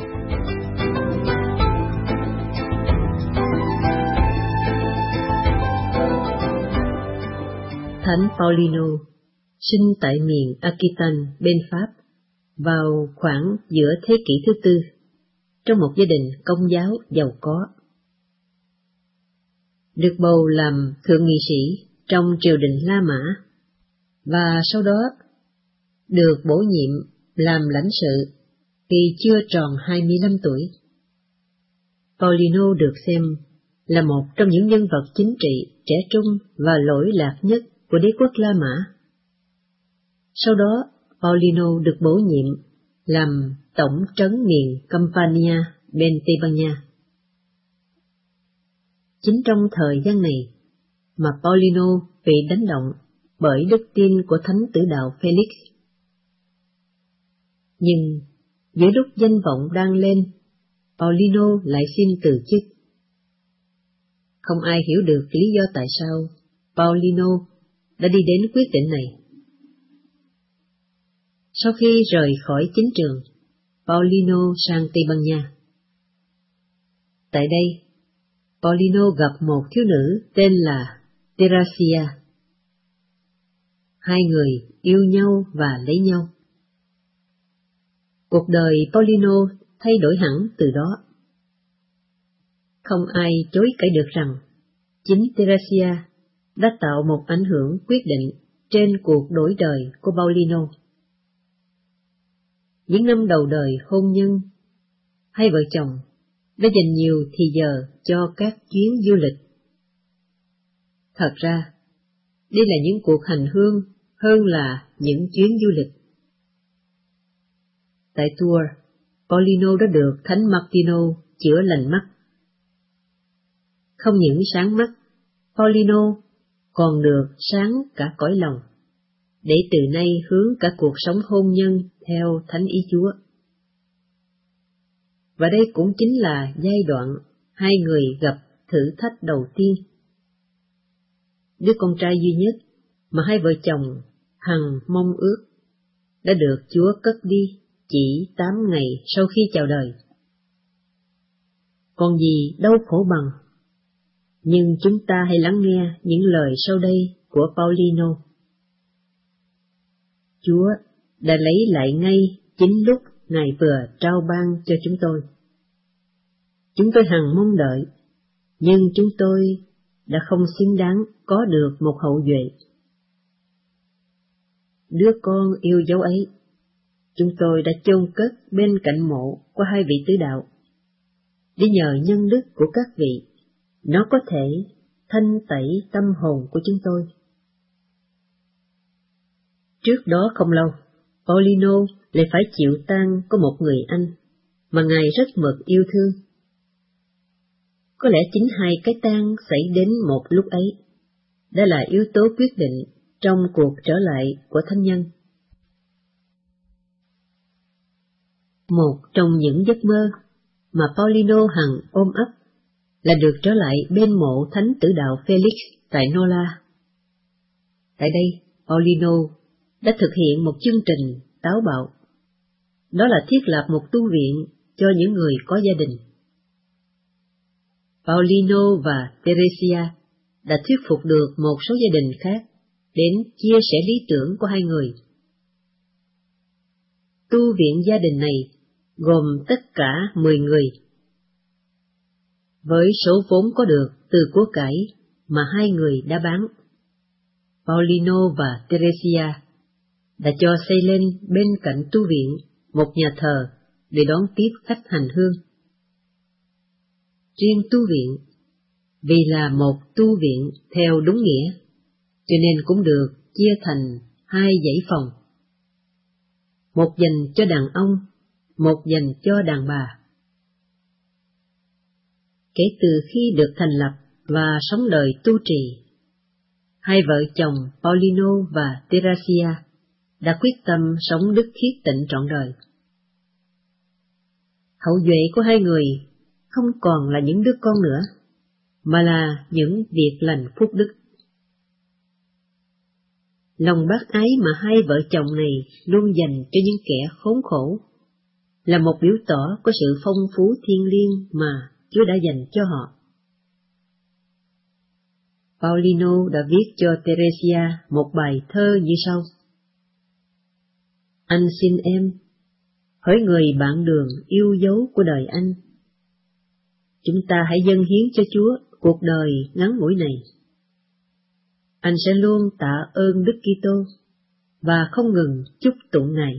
Thánh Paulino sinh tại miền Aquitaine bên Pháp vào khoảng giữa thế kỷ thứ tư, trong một gia đình công giáo giàu có. Được bầu làm thượng nghị sĩ trong triều đình La Mã, và sau đó được bổ nhiệm làm lãnh sự khi chưa tròn hai mươi lăm tuổi. Paulino được xem là một trong những nhân vật chính trị trẻ trung và lỗi lạc nhất của đế quốc La Mã. Sau đó, Paulino được bổ nhiệm làm tổng trấn miền Campania bên Tây Ban Nha. Chính trong thời gian này mà Paulino bị đánh động bởi đức tin của thánh tử đạo Felix. Nhưng giữa lúc danh vọng đang lên, Paulino lại xin từ chức. Không ai hiểu được lý do tại sao Paulino đã đi đến quyết định này. Sau khi rời khỏi chính trường, Paulino sang Tây Ban Nha. Tại đây, Paulino gặp một thiếu nữ tên là Teresia. Hai người yêu nhau và lấy nhau. Cuộc đời Paulino thay đổi hẳn từ đó. Không ai chối cãi được rằng chính Teresia đã tạo một ảnh hưởng quyết định trên cuộc đổi đời của Paulino. Những năm đầu đời hôn nhân, hai vợ chồng đã dành nhiều thì giờ cho các chuyến du lịch. Thật ra, đây là những cuộc hành hương hơn là những chuyến du lịch. Tại Tours, Paulino đã được Thánh Martino chữa lành mắt. Không những sáng mắt, Paulino còn được sáng cả cõi lòng, để từ nay hướng cả cuộc sống hôn nhân theo thánh ý Chúa. Và đây cũng chính là giai đoạn hai người gặp thử thách đầu tiên. Đứa con trai duy nhất mà hai vợ chồng hằng mong ước đã được Chúa cất đi chỉ tám ngày sau khi chào đời. Còn gì đâu khổ bằng. Nhưng chúng ta hãy lắng nghe những lời sau đây của Paulino. Chúa đã lấy lại ngay chính lúc Ngài vừa trao ban cho chúng tôi. Chúng tôi hằng mong đợi, nhưng chúng tôi đã không xứng đáng có được một hậu duệ. Đứa con yêu dấu ấy, chúng tôi đã chôn cất bên cạnh mộ của hai vị tứ đạo, để nhờ nhân đức của các vị, nó có thể thanh tẩy tâm hồn của chúng tôi. Trước đó không lâu, Paulino lại phải chịu tang có một người anh mà Ngài rất mực yêu thương. Có lẽ chính hai cái tang xảy đến một lúc ấy đã là yếu tố quyết định trong cuộc trở lại của thánh nhân. Một trong những giấc mơ mà Paulino hằng ôm ấp là được trở lại bên mộ thánh tử đạo Felix tại Nola. Tại đây, Paulino đã thực hiện một chương trình táo bạo, đó là thiết lập một tu viện cho những người có gia đình. Paulino và Teresia đã thuyết phục được một số gia đình khác đến chia sẻ lý tưởng của hai người. Tu viện gia đình này gồm tất cả mười người. Với số vốn có được từ của cải mà hai người đã bán, Paulino và Teresia đã cho xây lên bên cạnh tu viện một nhà thờ để đón tiếp khách hành hương. Riêng tu viện, vì là một tu viện theo đúng nghĩa, cho nên cũng được chia thành hai dãy phòng. Một dành cho đàn ông, một dành cho đàn bà. Kể từ khi được thành lập và sống đời tu trì, hai vợ chồng Paulino và Teresia đã quyết tâm sống đức khiết tịnh trọn đời. Hậu duệ của hai người không còn là những đứa con nữa, mà là những việc lành phúc đức. Lòng bác ái mà hai vợ chồng này luôn dành cho những kẻ khốn khổ là một biểu tỏ của sự phong phú thiêng liêng mà Chúa đã dành cho họ. Paulino đã viết cho Teresia một bài thơ như sau: Anh xin em, hỡi người bạn đường yêu dấu của đời anh, chúng ta hãy dâng hiến cho Chúa cuộc đời ngắn ngủi này. Anh sẽ luôn tạ ơn Đức Kitô và không ngừng chúc tụng Ngài.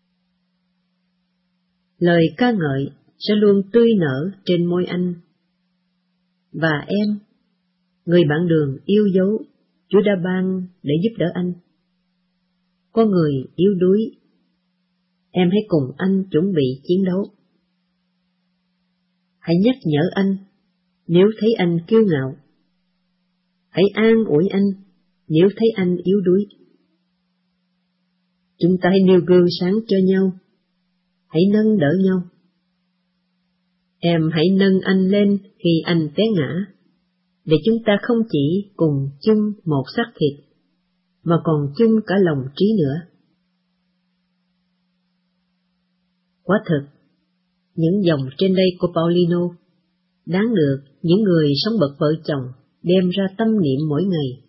Lời ca ngợi sẽ luôn tươi nở trên môi anh. Và em, người bạn đường yêu dấu, Chúa đã ban để giúp đỡ anh. Có người yếu đuối, em hãy cùng anh chuẩn bị chiến đấu. Hãy nhắc nhở anh nếu thấy anh kiêu ngạo. Hãy an ủi anh nếu thấy anh yếu đuối. Chúng ta hãy nêu gương sáng cho nhau, hãy nâng đỡ nhau. Em hãy nâng anh lên khi anh té ngã, để chúng ta không chỉ cùng chung một xác thịt, mà còn chung cả lòng trí nữa. Quả thực, những dòng trên đây của Paulino đáng được những người sống bậc vợ chồng đem ra tâm niệm mỗi ngày.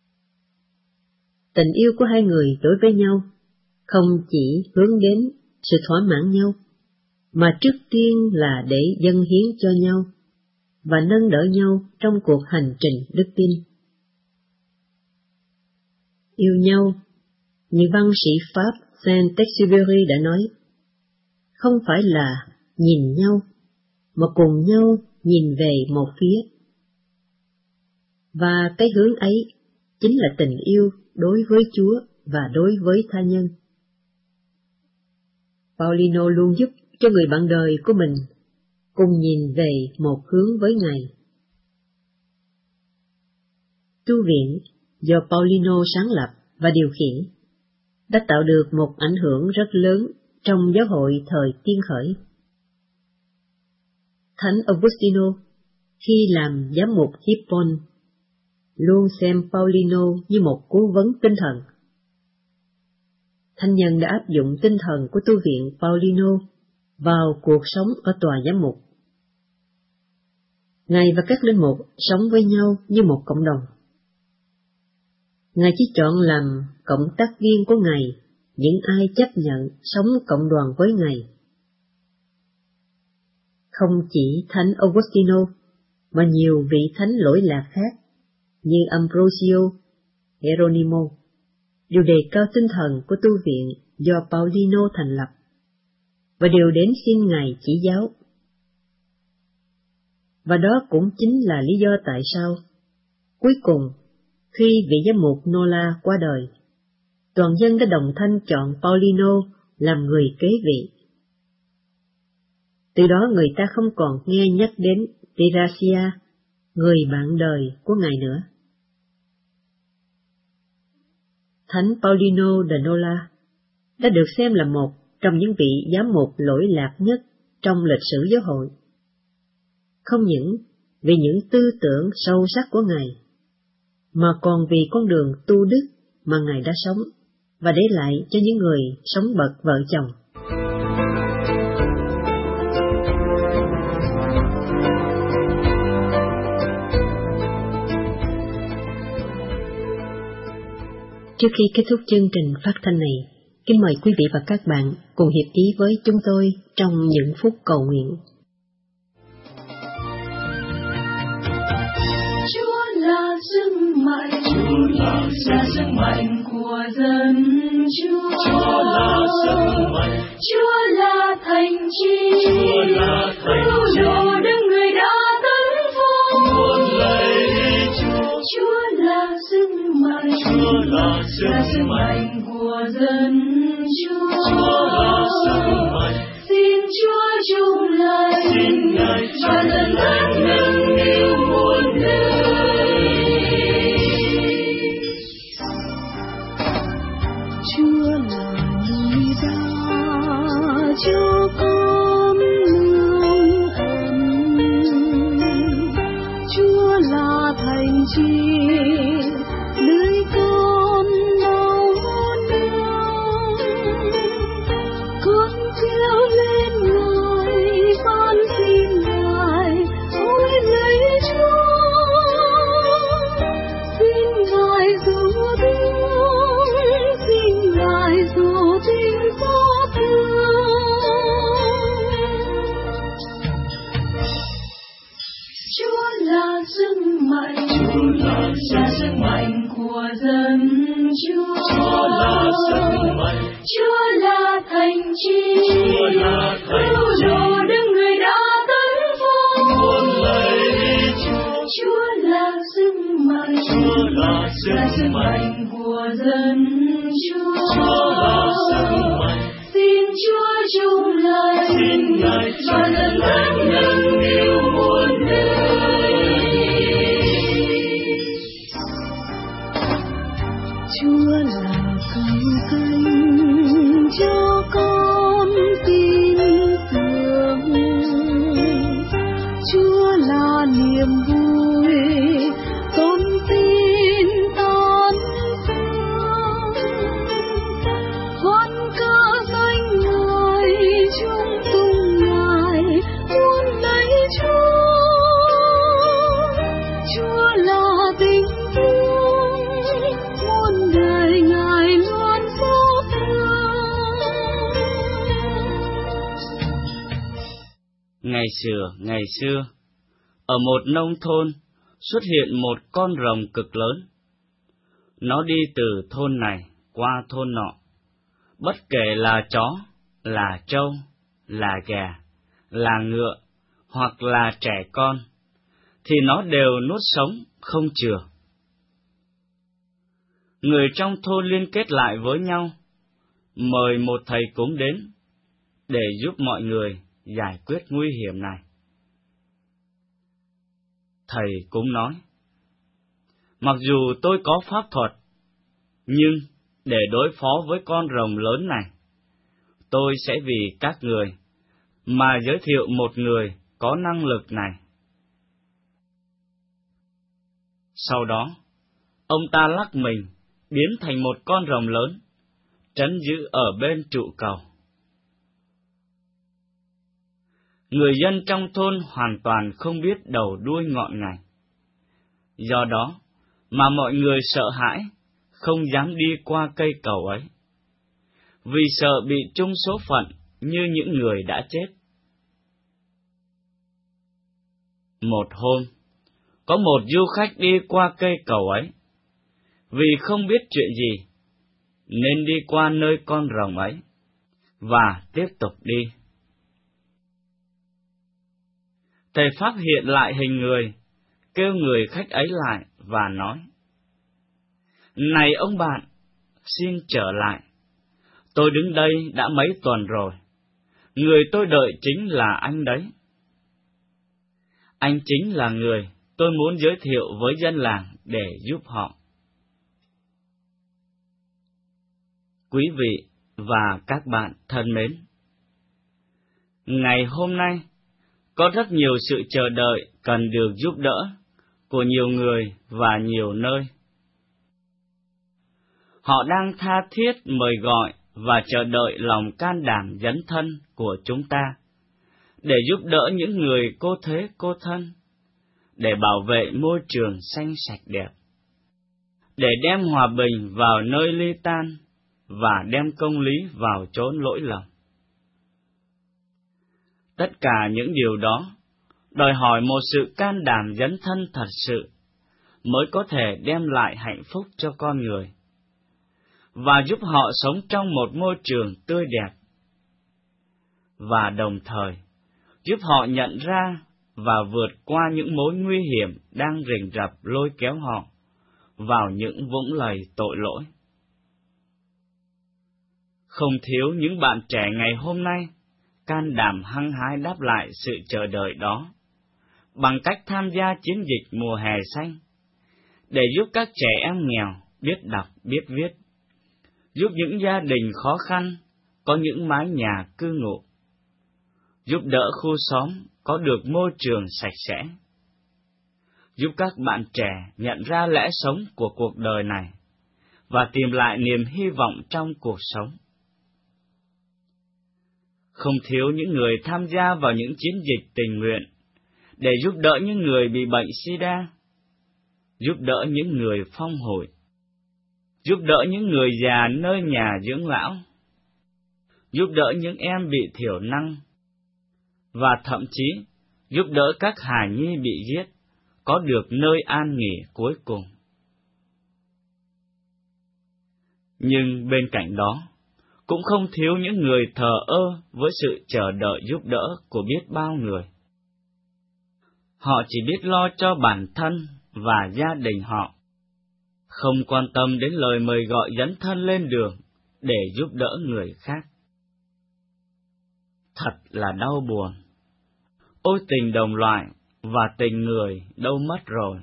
Tình yêu của hai người đối với nhau không chỉ hướng đến sự thỏa mãn nhau, mà trước tiên là để dâng hiến cho nhau và nâng đỡ nhau trong cuộc hành trình đức tin. Yêu nhau, như văn sĩ Pháp Saint-Exupéry đã nói, không phải là nhìn nhau, mà cùng nhau nhìn về một phía. Và cái hướng ấy chính là tình yêu đối với Chúa và đối với tha nhân. Paulino luôn giúp cho người bạn đời của mình cùng nhìn về một hướng với Ngài. Tu viện do Paulino sáng lập và điều khiển đã tạo được một ảnh hưởng rất lớn trong giáo hội thời tiên khởi. Thánh Augustino, khi làm giám mục Hippon, luôn xem Paulino như một cố vấn tinh thần. thánh nhân đã áp dụng tinh thần của tu viện Paulino vào cuộc sống ở tòa giám mục. Ngài và các linh mục sống với nhau như một cộng đồng. Ngài chỉ chọn làm cộng tác viên của Ngài những ai chấp nhận sống cộng đoàn với Ngài. Không chỉ Thánh Augustino, mà nhiều vị thánh lỗi lạc khác như Ambrosio, Hieronimo đều đề cao tinh thần của tu viện do Paulino thành lập và đều đến xin Ngài chỉ giáo. Và đó cũng chính là lý do tại sao, cuối cùng, khi vị giám mục Nola qua đời, toàn dân đã đồng thanh chọn Paulino làm người kế vị. Từ đó người ta không còn nghe nhắc đến Terracia, người bạn đời của Ngài nữa. Thánh Paulino de Nola đã được xem là một trong những vị giám mục lỗi lạc nhất trong lịch sử giáo hội. Không những vì những tư tưởng sâu sắc của Ngài, mà còn vì con đường tu đức mà Ngài đã sống và để lại cho những người sống bậc vợ chồng. Trước khi kết thúc chương trình phát thanh này, kính mời quý vị và các bạn cùng hiệp ý với chúng tôi trong những phút cầu nguyện. Chúa là sức mạnh, Chúa là sức mạnh của dân Chúa. Chúa là sức mạnh, Chúa là thành chi, Chúa là thành chi. Đồ đứng người đã tấn phong. Chúa lạy Chúa, Chúa là sức mạnh, Chúa là sức mạnh của dân Chúa. Chúa là sức mạnh, xin Chúa chung lời, xin Ngài cho dân lớn nâng niu muôn đời. Chúa là núi đá cho con nương ấm, Chúa là thành chi lưới con bao năm, con treo lên Ngài van xin Ngài ôi lấy Chúa, xin Ngài dù thương, xin Ngài dù tình xót thương. Chúa là sức mạnh, Chúa là sức mạnh của dân Chúa. Chúa là sức mạnh, Chúa là thành chi, Chúa là thành chi. Đồ đứng người đã tấn phong. Chúa lạy Chúa, Chúa là sức mạnh, Chúa là sức mạnh của dân Chúa. Chúa là sức mạnh, xin Chúa chung lời, xin Ngài cho dân lớn nâng niu muôn đời. Chúa là cánh cánh cho con tin tưởng, Chúa là niềm vui con tin tan thương, hoan ca danh Ngài chung tung Ngài muốn lấy Chúa. Chúa là tình thương muôn đời Ngài luôn xót thương. Ngày xưa, ngày xưa, ở một nông thôn xuất hiện một con rồng cực lớn. Nó đi từ thôn này qua thôn nọ, bất kể là chó, là trâu, là gà, là ngựa, hoặc là trẻ con, thì nó đều nuốt sống, không chừa. Người trong thôn liên kết lại với nhau, mời một thầy cúng đến, để giúp mọi người giải quyết nguy hiểm này. Thầy cúng nói, mặc dù tôi có pháp thuật, nhưng để đối phó với con rồng lớn này, tôi sẽ vì các người mà giới thiệu một người có năng lực này. Sau đó, ông ta lắc mình, biến thành một con rồng lớn, trấn giữ ở bên trụ cầu. Người dân trong thôn hoàn toàn không biết đầu đuôi ngọn ngành. Do đó mà mọi người sợ hãi, không dám đi qua cây cầu ấy, vì sợ bị chung số phận như những người đã chết. Một hôm, có một du khách đi qua cây cầu ấy, vì không biết chuyện gì, nên đi qua nơi con rồng ấy, và tiếp tục đi. Thầy Pháp hiện lại hình người, kêu người khách ấy lại và nói: Này ông bạn, xin trở lại. Tôi đứng đây đã mấy tuần rồi. Người tôi đợi chính là anh đấy. Anh chính là người tôi muốn giới thiệu với dân làng để giúp họ. Quý vị và các bạn thân mến, ngày hôm nay có rất nhiều sự chờ đợi cần được giúp đỡ của nhiều người và nhiều nơi. Họ đang tha thiết mời gọi và chờ đợi lòng can đảm dấn thân của chúng ta để giúp đỡ những người cô thế cô thân, để bảo vệ môi trường xanh sạch đẹp, để đem hòa bình vào nơi ly tan và đem công lý vào chốn lỗi lầm. Tất cả những điều đó đòi hỏi một sự can đảm dấn thân thật sự mới có thể đem lại hạnh phúc cho con người và giúp họ sống trong một môi trường tươi đẹp, và đồng thời giúp họ nhận ra và vượt qua những mối nguy hiểm đang rình rập lôi kéo họ vào những vũng lầy tội lỗi. Không thiếu những bạn trẻ ngày hôm nay can đảm hăng hái đáp lại sự chờ đợi đó bằng cách tham gia chiến dịch mùa hè xanh, để giúp các trẻ em nghèo biết đọc biết viết, giúp những gia đình khó khăn có những mái nhà cư ngụ, giúp đỡ khu xóm có được môi trường sạch sẽ, giúp các bạn trẻ nhận ra lẽ sống của cuộc đời này và tìm lại niềm hy vọng trong cuộc sống. Không thiếu những người tham gia vào những chiến dịch tình nguyện để giúp đỡ những người bị bệnh sida, giúp đỡ những người phong hủi, giúp đỡ những người già nơi nhà dưỡng lão, giúp đỡ những em bị thiểu năng, và thậm chí giúp đỡ các hài nhi bị giết có được nơi an nghỉ cuối cùng. Nhưng bên cạnh đó, cũng không thiếu những người thờ ơ với sự chờ đợi giúp đỡ của biết bao người. Họ chỉ biết lo cho bản thân và gia đình họ, không quan tâm đến lời mời gọi dấn thân lên đường để giúp đỡ người khác. Thật là đau buồn. Ôi tình đồng loại và tình người đâu mất rồi.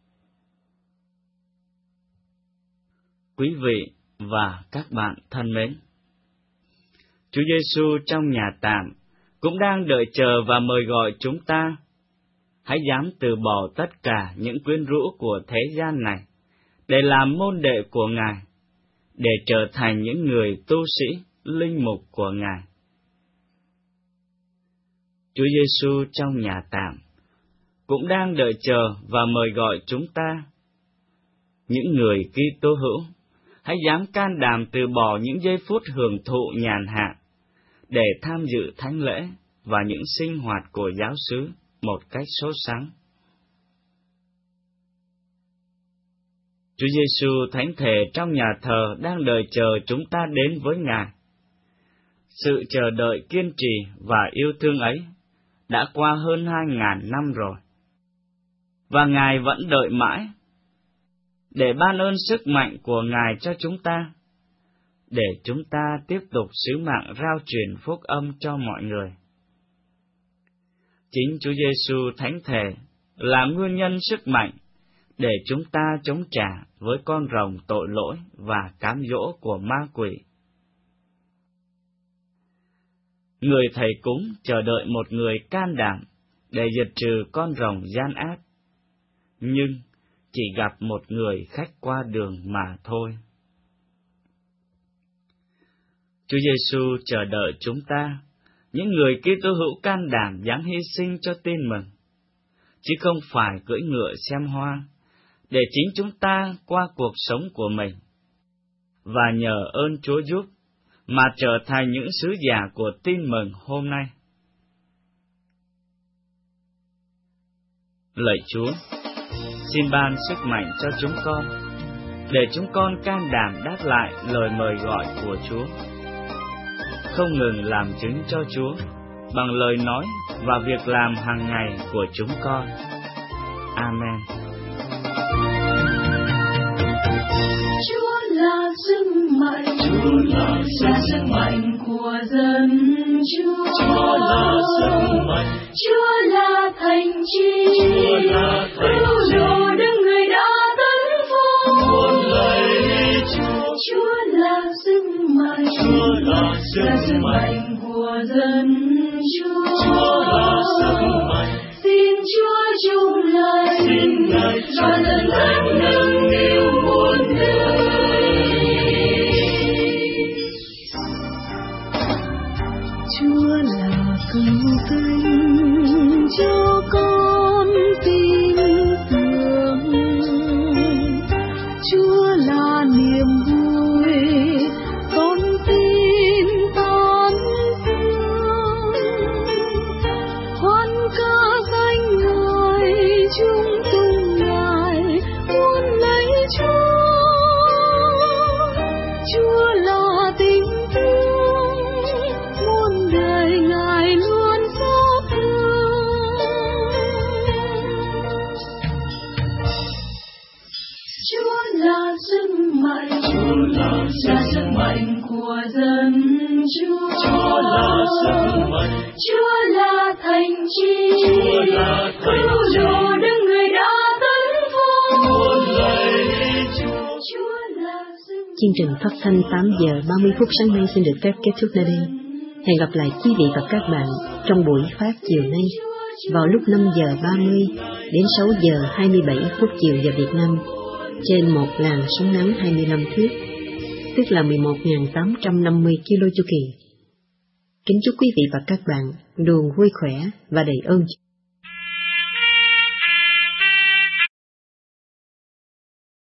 Quý vị và các bạn thân mến, Chúa Giêsu trong nhà tạm cũng đang đợi chờ và mời gọi chúng ta. Hãy dám từ bỏ tất cả những quyến rũ của thế gian này để làm môn đệ của Ngài, để trở thành những người tu sĩ, linh mục của Ngài. Chúa Giêsu trong nhà tạm cũng đang đợi chờ và mời gọi chúng ta. Những người Kitô hữu, hãy dám can đảm từ bỏ những giây phút hưởng thụ nhàn hạ để tham dự thánh lễ và những sinh hoạt của giáo xứ một cách sốt sắng. Chúa Giêsu thánh thể trong nhà thờ đang đợi chờ chúng ta đến với Ngài. Sự chờ đợi kiên trì và yêu thương ấy đã qua hơn hai ngàn năm rồi, và Ngài vẫn đợi mãi để ban ơn sức mạnh của Ngài cho chúng ta, để chúng ta tiếp tục sứ mạng rao truyền phúc âm cho mọi người. Chính Chúa Giêsu thánh thể là nguyên nhân sức mạnh để chúng ta chống trả với con rồng tội lỗi và cám dỗ của ma quỷ. Người thầy cúng chờ đợi một người can đảm để diệt trừ con rồng gian ác, nhưng chỉ gặp một người khách qua đường mà thôi. Chúa Giêsu chờ đợi chúng ta, những người Kitô hữu can đảm dám hy sinh cho tin mừng, chứ không phải cưỡi ngựa xem hoa, để chính chúng ta qua cuộc sống của mình, và nhờ ơn Chúa giúp mà trở thành những sứ giả của tin mừng hôm nay. Lạy Chúa, xin ban sức mạnh cho chúng con, để chúng con can đảm đáp lại lời mời gọi của Chúa, không ngừng làm chứng cho Chúa bằng lời nói và việc làm hàng ngày của chúng con. Amen. Chúa là sức mạnh, Chúa là sức mạnh của dân Chúa. Chúa là sức mạnh, Chúa là thành chi, Chúa là thành chi. Cứu đứng người đã tấn phong. Muôn lạy Chúa, Chúa là sức mạnh, Chúa là sức mạnh của dân Chúa. Chúa là sức mạnh. Xin Chúa chung lời, xin Ngài cho dân thánh nâng niu muôn đời. Chúa là cứu cánh cho con tin tưởng, Chúa là niềm vui con tin tán dương. Hoan ca danh Ngài, chúng tung Ngài muôn lạy Chúa. Chúa là tình thương, muôn đời Ngài luôn xót thương. Chúa là sức mạnh, Chúa là sức mạnh của dân Chúa. Chúa là sức mạnh, Chúa là thành chi, Chúa là thành chi. Cứu đứng người đã tấn phong. Muôn lạy Chúa, Chúa là sức mạnh. Chương trình phát thanh tám giờ ba mươi phút sáng nay xin được phép kết thúc nơi đây. Hẹn gặp lại quý vị và các bạn trong buổi phát chiều nay vào lúc năm giờ ba mươi đến sáu giờ hai mươi bảy phút chiều giờ Việt Nam trên một làn sóng ngắn hai mươi lăm thước, tức là mười một nghìn tám trăm năm mươi ki lô chu kỳ. Kính chúc quý vị và các bạn luôn vui khỏe và đầy ơn.